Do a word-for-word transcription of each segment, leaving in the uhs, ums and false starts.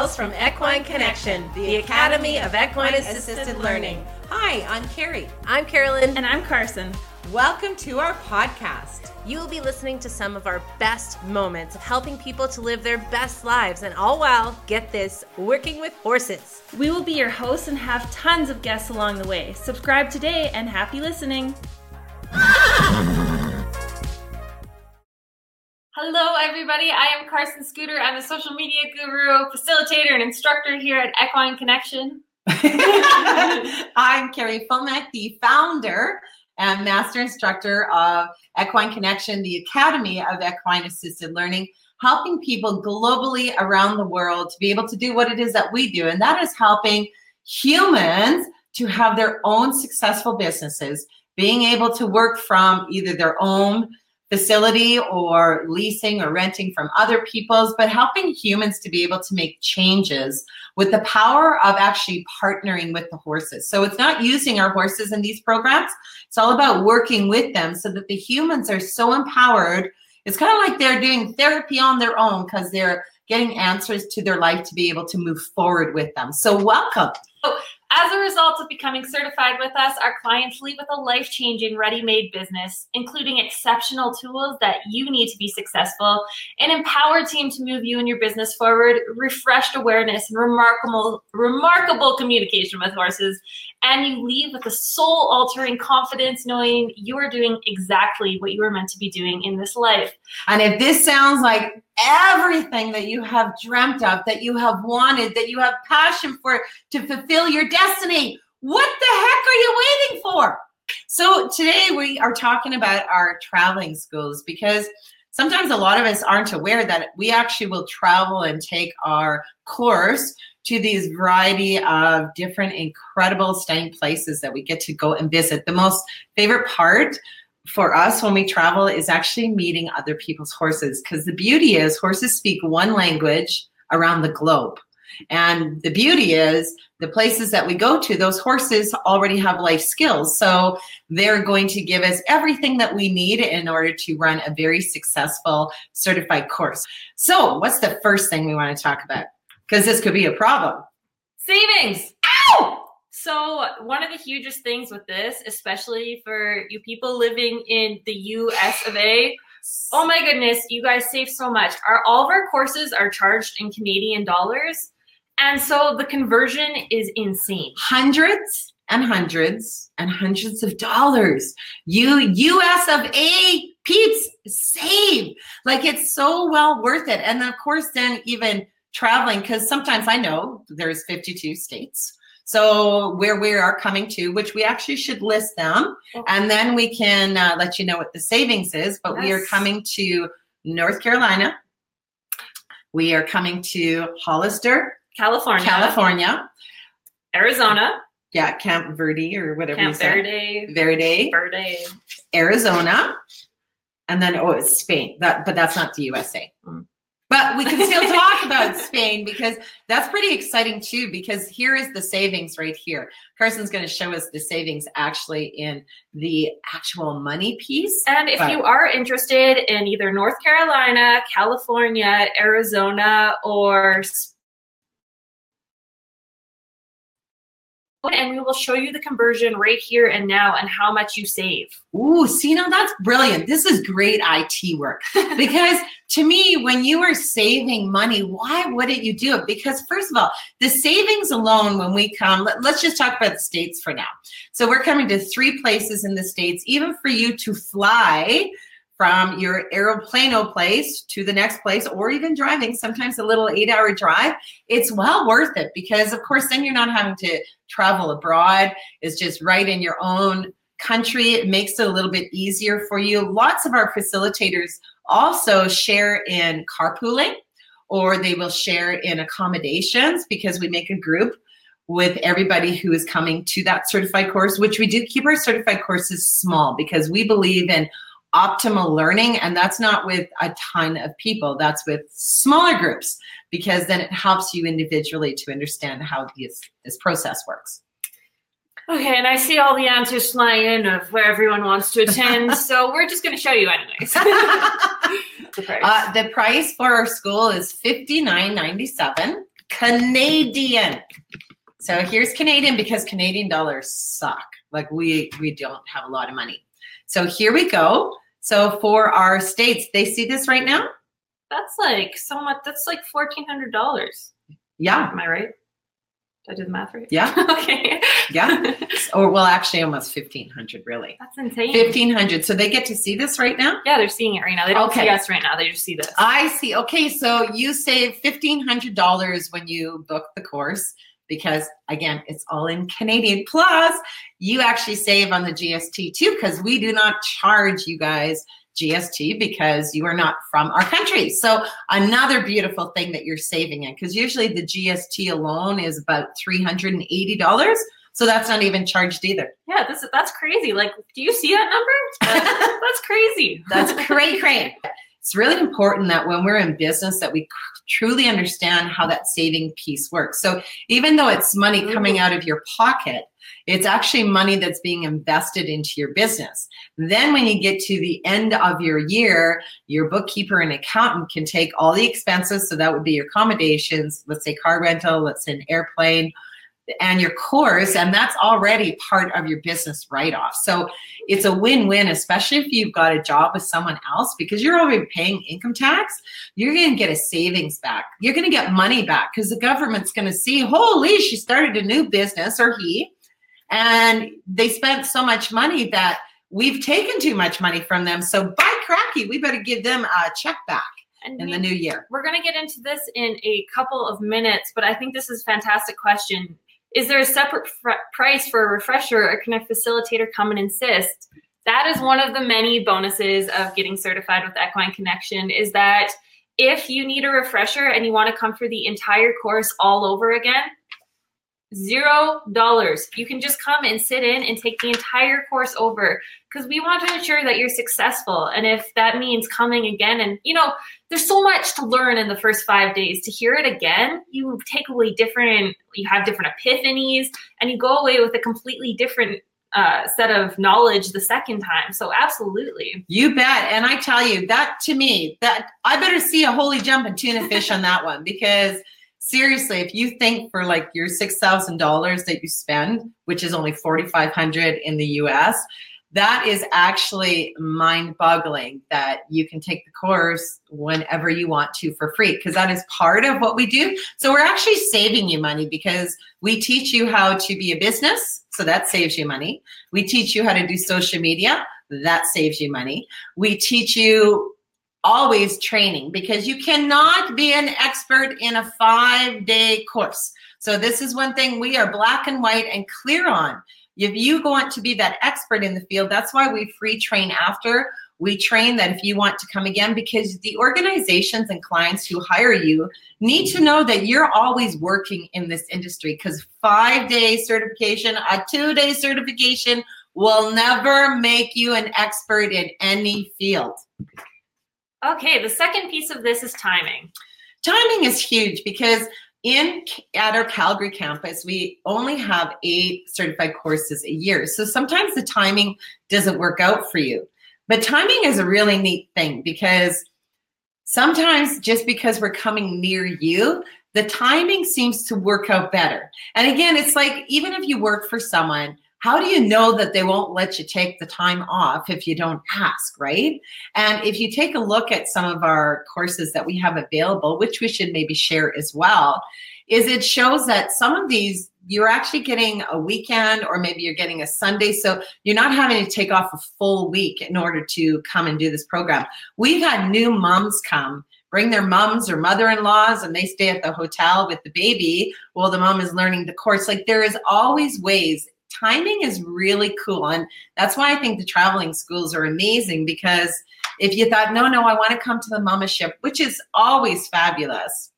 gals from Equine Connection, the Academy of Equine Assisted Learning. Hi, I'm Carrie. I'm Carolyn. And I'm Carson. Welcome to our podcast. You will be listening to some of our best moments of helping people to live their best lives, and all while, get this, working with horses. We will be your hosts and have tons of guests along the way. Subscribe today and happy listening. Hello, everybody. I am Carson Scooter. I'm a social media guru, facilitator, and instructor here at Equine Connection. I'm Carrie Fomack, the founder and master instructor of Equine Connection, the Academy of Equine Assisted Learning, helping people globally around the world to be able to do what it is that we do, and that is helping humans to have their own successful businesses, being able to work from either their own facility or leasing or renting from other people's, but helping humans to be able to make changes with the power of actually partnering with the horses. So it's not using our horses in these programs. It's all about working with them so that the humans are so empowered. It's kind of like they're doing therapy on their own because they're getting answers to their life to be able to move forward with them. So welcome. So, as a result of becoming certified with us, our clients leave with a life-changing, ready-made business, including exceptional tools that you need to be successful, an empowered team to move you and your business forward, refreshed awareness, and remarkable, remarkable communication with horses, and you leave with a soul-altering confidence knowing you are doing exactly what you were meant to be doing in this life. And if this sounds like everything that you have dreamt of, that you have wanted, that you have passion for to fulfill your destiny, what the heck are you waiting for? So today we are talking about our traveling schools, because sometimes a lot of us aren't aware that we actually will travel and take our course to these variety of different incredible stunning places that we get to go and visit. The most favorite part for us when we travel is actually meeting other people's horses, because the beauty is horses speak one language around the globe. And the beauty is the places that we go to, those horses already have life skills. So they're going to give us everything that we need in order to run a very successful certified course. So what's the first thing we want to talk about? Because this could be a problem. Savings. Ow! So one of the hugest things with this, especially for you people living in the U S of A, oh my goodness, you guys save so much. Our, all of our courses are charged in Canadian dollars. And so the conversion is insane. Hundreds and hundreds and hundreds of dollars. You U S of A peeps save. Like, it's so well worth it. And then, of course, then even traveling, because sometimes I know there's fifty-two states. So where we are coming to, which we actually should list them, okay, and then we can uh, let you know what the savings is. But yes, we are coming to North Carolina. We are coming to Hollister, California, California, Arizona, yeah, Camp Verde or whatever Camp you said. Verde, Verde, Verde, Arizona, and then oh, it's Spain. That, but that's not the U S A. Mm. But we can still talk about Spain, because that's pretty exciting too, because here is the savings right here. Carson's going to show us the savings actually in the actual money piece. And if but, you are interested in either North Carolina, California, Arizona, or Spain, and we will show you the conversion right here and now and how much you save. Ooh, see, now that's brilliant. This is great I T work. Because to me, when you are saving money, why wouldn't you do it? Because first of all, the savings alone, when we come, let, let's just talk about the States for now. So we're coming to three places in the States, even for you to fly from your aeroplano place to the next place, or even driving, sometimes a little eight hour drive, it's well worth it, because of course, then you're not having to travel abroad. It's just right in your own country. It makes it a little bit easier for you. Lots of our facilitators also share in carpooling, or they will share in accommodations, because we make a group with everybody who is coming to that certified course, which we do keep our certified courses small, because we believe in optimal learning, and that's not with a ton of people. That's with smaller groups, because then it helps you individually to understand how this, this process works. Okay, and I see all the answers flying in of where everyone wants to attend, so we're just going to show you anyways. the price. Uh, the price for our school is fifty-nine ninety-seven. Canadian. So here's Canadian because Canadian dollars suck. Like we, we don't have a lot of money. So here we go. So for our states, they see this right now? That's like so much. That's like fourteen hundred dollars. Yeah. Am I right? Did I do the math right? Yeah. Okay. Yeah. Or well, actually almost fifteen hundred really. That's insane. fifteen hundred. So they get to see this right now? Yeah, they're seeing it right now. They don't Okay. see us right now. They just see this. I see. Okay. So you save fifteen hundred dollars when you book the course because again, it's all in Canadian. Plus you actually save on the G S T too, because we do not charge you guys G S T because you are not from our country. So another beautiful thing that you're saving in, because usually the G S T alone is about three hundred eighty dollars. So that's not even charged either. Yeah, this that's crazy. Like, do you see that number? That's, that's crazy. That's cray cray. It's really important that when we're in business that we truly understand how that saving piece works. So even though it's money coming out of your pocket, it's actually money that's being invested into your business. Then when you get to the end of your year, your bookkeeper and accountant can take all the expenses. So that would be your accommodations, let's say car rental, let's say an airplane, and your course, and that's already part of your business write-off. So it's a win-win, especially if you've got a job with someone else, because you're already paying income tax, you're going to get a savings back. You're going to get money back because the government's going to see, holy, she started a new business, or he, and they spent so much money that we've taken too much money from them. So by cracky, we better give them a check back. And in we, the new year. We're going to get into this in a couple of minutes, but I think this is a fantastic question. Is there a separate fr- price for a refresher, or can a facilitator come and insist? That is one of the many bonuses of getting certified with Equine Connection, is that if you need a refresher and you want to come for the entire course all over again, zero dollars. You can just come and sit in and take the entire course over, because we want to ensure that you're successful. And if that means coming again, and you know, there's so much to learn in the first five days. To hear it again, you take away different, you have different epiphanies, and you go away with a completely different uh, set of knowledge the second time. So absolutely. You bet. And I tell you, that to me, that I better see a holy jump and tuna fish on that one, because seriously, if you think for like your six thousand dollars that you spend, which is only forty-five hundred dollars in the U S, that is actually mind-boggling that you can take the course whenever you want to for free, because that is part of what we do. So we're actually saving you money because we teach you how to be a business. So that saves you money. We teach you how to do social media. That saves you money. We teach you always training, because you cannot be an expert in a five-day course. So this is one thing we are black and white and clear on. If you want to be that expert in the field, that's why we free train after. We train that if you want to come again, because the organizations and clients who hire you need to know that you're always working in this industry, because five-day certification, a two-day certification will never make you an expert in any field. Okay, the second piece of this is timing. Timing is huge, because in at our Calgary campus, we only have eight certified courses a year. So sometimes the timing doesn't work out for you. But timing is a really neat thing, because sometimes just because we're coming near you, the timing seems to work out better. And again, it's like, even if you work for someone, how do you know that they won't let you take the time off if you don't ask, right? And if you take a look at some of our courses that we have available, which we should maybe share as well, is it shows that some of these, you're actually getting a weekend, or maybe you're getting a Sunday. So you're not having to take off a full week in order to come and do this program. We've had new moms come, bring their moms or mother-in-laws, and they stay at the hotel with the baby while the mom is learning the course. Like, there is always ways. Timing is really cool. And that's why I think the traveling schools are amazing, because if you thought, no, no, I want to come to the mama ship, which is always fabulous,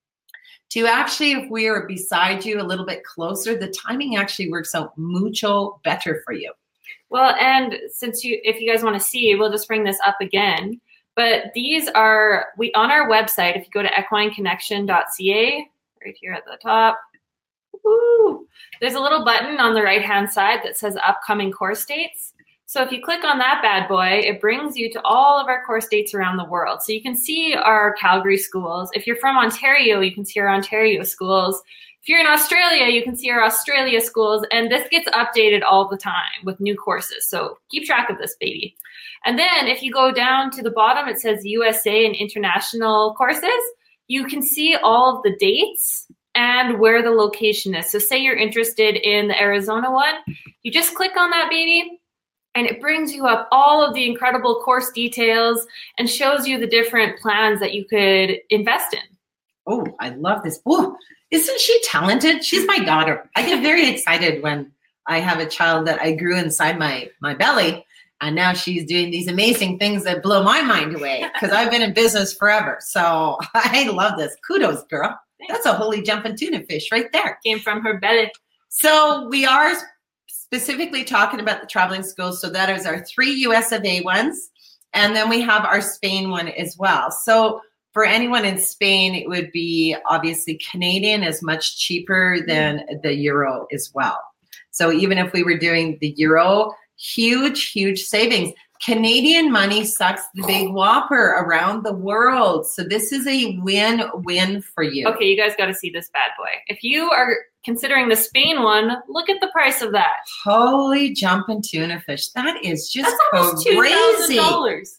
to actually, if we are beside you a little bit closer, the timing actually works out mucho better for you. Well, and since you, if you guys want to see, we'll just bring this up again. But these are, we on our website, if you go to equine connection dot c a, right here at the top, woo, there's a little button on the right-hand side that says upcoming course dates. So if you click on that bad boy, it brings you to all of our course dates around the world. So you can see our Calgary schools. If you're from Ontario, you can see our Ontario schools. If you're in Australia, you can see our Australia schools. And this gets updated all the time with new courses. So keep track of this, baby. And then if you go down to the bottom, it says U S A and international courses. You can see all of the dates and where the location is. So say you're interested in the Arizona one, you just click on that, baby. And it brings you up all of the incredible course details and shows you the different plans that you could invest in. Oh, I love this. Oh, isn't she talented? She's my daughter. I get very excited when I have a child that I grew inside my, my belly. And now she's doing these amazing things that blow my mind away because I've been in business forever. So I love this. Kudos, girl. That's a holy jumping tuna fish right there. Came from her belly. So we are specifically talking about the traveling schools. So that is our three U S of A ones. And then we have our Spain one as well. So for anyone in Spain, it would be obviously Canadian is much cheaper than the euro as well. So even if we were doing the euro, huge, huge savings. Canadian money sucks the big whopper around the world. So this is a win-win for you. Okay, you guys got to see this bad boy. If you are considering the Spain one, look at the price of that. Holy jumping tuna fish. That is just That's almost two thousand dollars.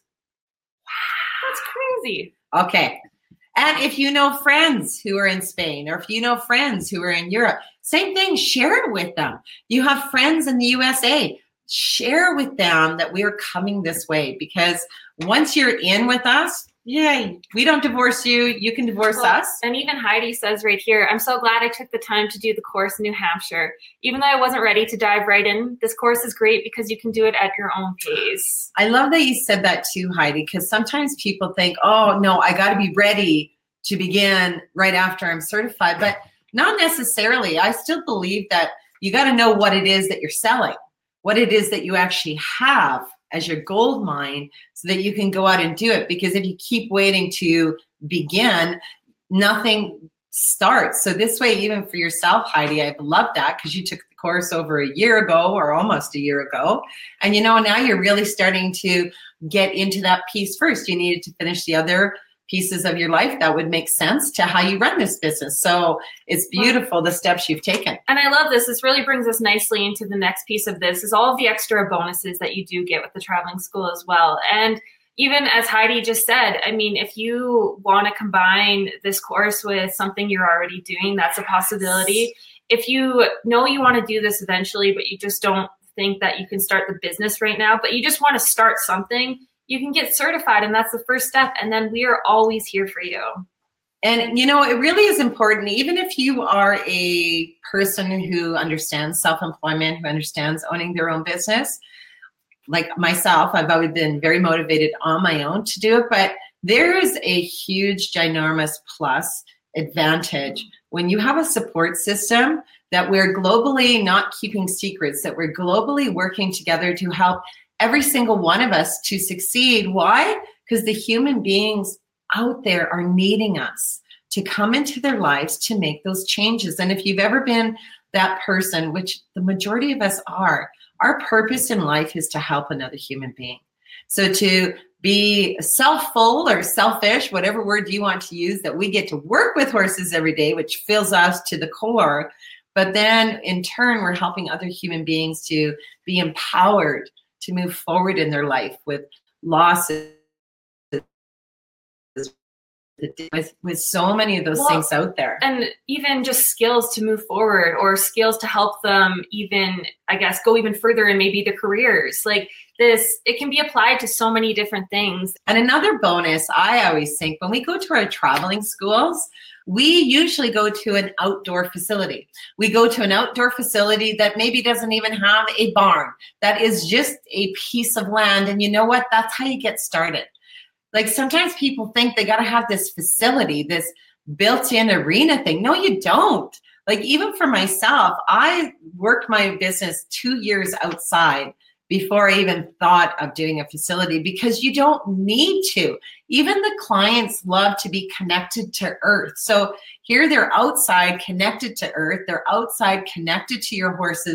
Wow. That's crazy. Okay. And if you know friends who are in Spain, or if you know friends who are in Europe, same thing, share it with them. You have friends in the U S A. Share with them that we're coming this way, because once you're in with us, yeah, we don't divorce you. You can divorce well, us. And even Heidi says right here, I'm so glad I took the time to do the course in New Hampshire. Even though I wasn't ready to dive right in, this course is great because you can do it at your own pace. I love that you said that too, Heidi, because sometimes people think, oh, no, I got to be ready to begin right after I'm certified. But not necessarily. I still believe that you got to know what it is that you're selling, what it is that you actually have as your gold mine, so that you can go out and do it. Because if you keep waiting to begin, nothing starts. So this way, even for yourself, Heidi, I've loved that because you took the course over a year ago or almost a year ago. And you know, now you're really starting to get into that piece first. You needed to finish the other pieces of your life that would make sense to how you run this business. So it's beautiful, the steps you've taken. And I love this. This really brings us nicely into the next piece of this, is all of the extra bonuses that you do get with the traveling school as well. And even as Heidi just said, I mean, if you want to combine this course with something you're already doing, that's a possibility. If you know you want to do this eventually, but you just don't think that you can start the business right now, but you just want to start something, you can get certified, and that's the first step. And then we are always here for you. And, you know, it really is important, even if you are a person who understands self-employment, who understands owning their own business, like myself, I've always been very motivated on my own to do it, but there is a huge, ginormous plus advantage when you have a support system that we're globally not keeping secrets, that we're globally working together to help every single one of us to succeed. Why? Because the human beings out there are needing us to come into their lives to make those changes. And if you've ever been that person, which the majority of us are, our purpose in life is to help another human being. So to be self-full or selfish, whatever word you want to use, that we get to work with horses every day, which fills us to the core. But then in turn, we're helping other human beings to be empowered to move forward in their life with losses, with, with so many of those well, things out there. And even just skills to move forward, or skills to help them even, I guess, go even further in maybe their careers. Like this, it can be applied to so many different things. And another bonus, I always think, when we go to our traveling schools, we usually go to an outdoor facility. We go to an outdoor facility that maybe doesn't even have a barn, that is just a piece of land. And you know what? That's how you get started. Like sometimes people think they got to have this facility, this built-in arena thing. No, you don't. Like even for myself, I worked my business two years outside before I even thought of doing a facility, because you don't need to. Even the clients love to be connected to earth. So here they're outside connected to earth. They're outside connected to your horses.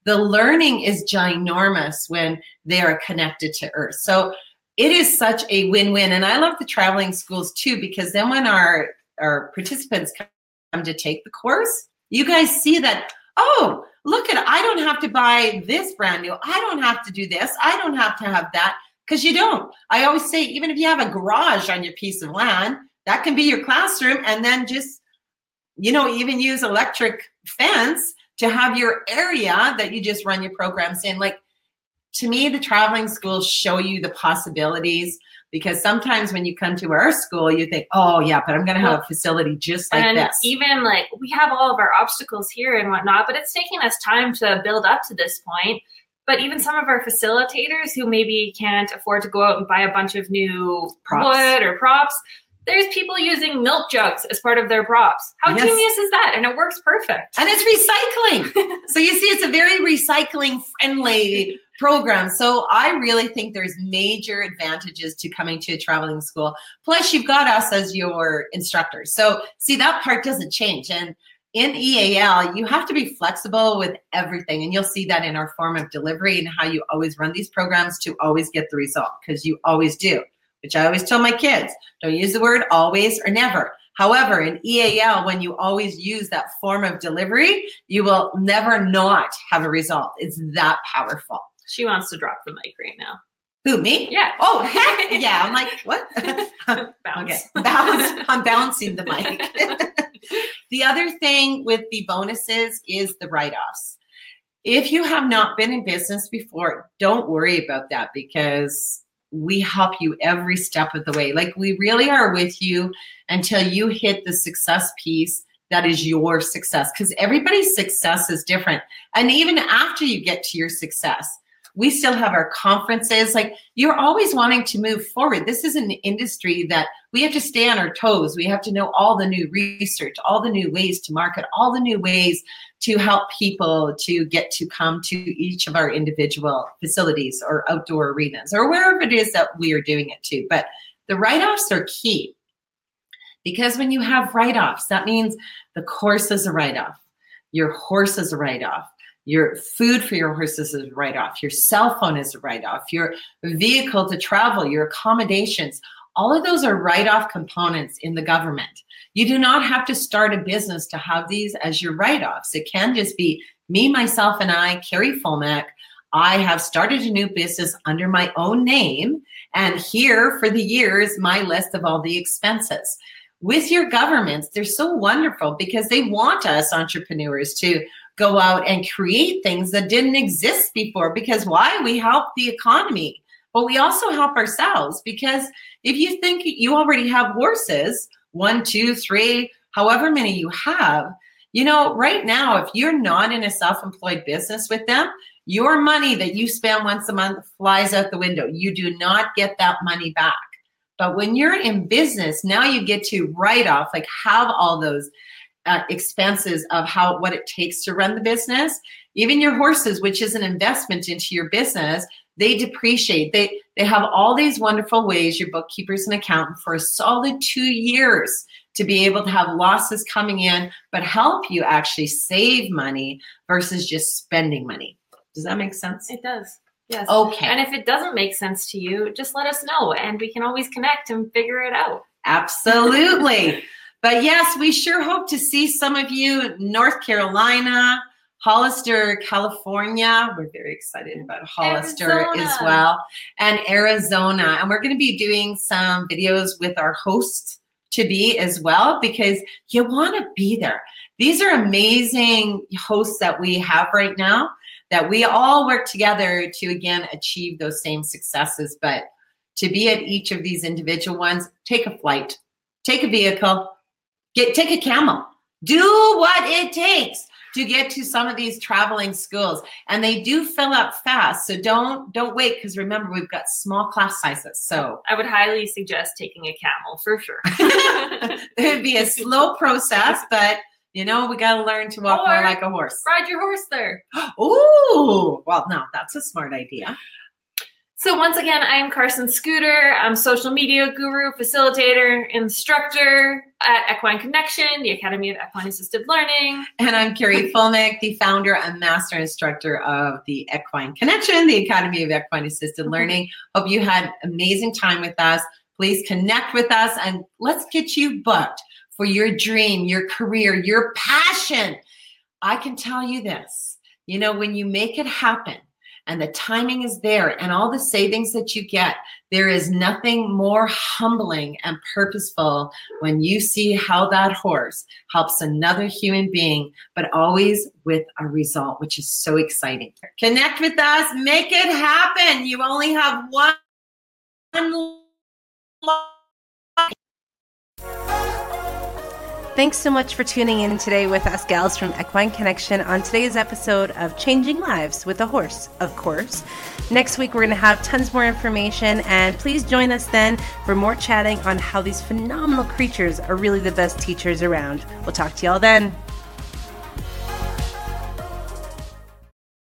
the learning is ginormous when they are connected to earth. So it is such a win-win. And I love the traveling schools too, because then when our, our participants come to take the course, you guys see that, oh, look at, I don't have to buy this brand new. I don't have to do this. I don't have to have that, because you don't. I always say, even if you have a garage on your piece of land, that can be your classroom, and then just, you know, even use electric fence to have your area that you just run your programs in. Like, to me, the traveling schools show you the possibilities, because sometimes when you come to our school, you think, oh yeah, but I'm going to have a facility just like and this. Even like we have all of our obstacles here and whatnot, but it's taking us time to build up to this point. But even some of our facilitators who maybe can't afford to go out and buy a bunch of new props. wood or props, there's people using milk jugs as part of their props. How yes. genius is that? And it works perfect. And it's recycling. So you see, it's a very recycling friendly program. So I really think there's major advantages to coming to a traveling school. Plus you've got us as your instructors. So see, that part doesn't change. And in E A L, you have to be flexible with everything. And you'll see that in our form of delivery and how you always run these programs to always get the result, because you always do, which I always tell my kids, don't use the word always or never. However, in E A L, when you always use that form of delivery, you will never not have a result. It's that powerful. She wants to drop the mic right now. Who, me? Yeah. Oh, heck yeah. I'm like, what? Bounce. Okay. Bounce. I'm bouncing the mic. The other thing with the bonuses is the write-offs. If you have not been in business before, don't worry about that, because we help you every step of the way. Like, we really are with you until you hit the success piece that is your success, because everybody's success is different. And even after you get to your success, we still have our conferences. Like, you're always wanting to move forward. This is an industry that we have to stay on our toes. We have to know all the new research, all the new ways to market, all the new ways to help people to get to come to each of our individual facilities or outdoor arenas or wherever it is that we are doing it to. But the write-offs are key, because when you have write-offs, that means the course is a write-off, your horse is a write-off, your food for your horses is a write-off, your cell phone is a write-off, your vehicle to travel, your accommodations, all of those are write-off components in the government. You do not have to start a business to have these as your write-offs. It can just be me, myself, and I, Carrie Fulmack. I have started a new business under my own name, and here for the years, my list of all the expenses. With your governments, they're so wonderful because they want us entrepreneurs to go out and create things that didn't exist before. Because why? We help the economy, but we also help ourselves, because if you think you already have horses, one, two, three, however many you have, you know, right now, if you're not in a self-employed business with them, your money that you spend once a month flies out the window. You do not get that money back. But when you're in business, now you get to write off, like have all those uh, expenses of how what it takes to run the business. Even your horses, which is an investment into your business, they depreciate. They they have all these wonderful ways, your bookkeeper's an accountant, for a solid two years to be able to have losses coming in, but help you actually save money versus just spending money. Does that make sense? It does. Yes. Okay. And if it doesn't make sense to you, just let us know and we can always connect and figure it out. Absolutely. But yes, we sure hope to see some of you in North Carolina, Hollister, California. We're very excited about Hollister Arizona as well, and Arizona. And we're going to be doing some videos with our hosts to be as well, because you want to be there. These are amazing hosts that we have right now, that we all work together to, again, achieve those same successes. But to be at each of these individual ones, take a flight, take a vehicle, get take a camel, do what it takes to get to some of these traveling schools. And they do fill up fast. So don't don't wait, because remember, we've got small class sizes. So I would highly suggest taking a camel for sure. It would be a slow process, but you know, we got to learn to walk or more like a horse. Ride your horse there. Ooh, well, no, that's a smart idea. So once again, I am Carson Scooter. I'm social media guru, facilitator, instructor at Equine Connection, the Academy of Equine Assisted Learning. And I'm Carrie Fulmick, the founder and master instructor of the Equine Connection, the Academy of Equine Assisted Learning. Hope you had amazing time with us. Please connect with us and let's get you booked for your dream, your career, your passion. I can tell you this, you know, when you make it happen, and the timing is there and all the savings that you get, there is nothing more humbling and purposeful when you see how that horse helps another human being, but always with a result, which is so exciting. Connect with us, make it happen. You only have one life. Thanks so much for tuning in today with us gals from Equine Connection on today's episode of Changing Lives with a Horse, of course. Next week, we're going to have tons more information, and please join us then for more chatting on how these phenomenal creatures are really the best teachers around. We'll talk to y'all then.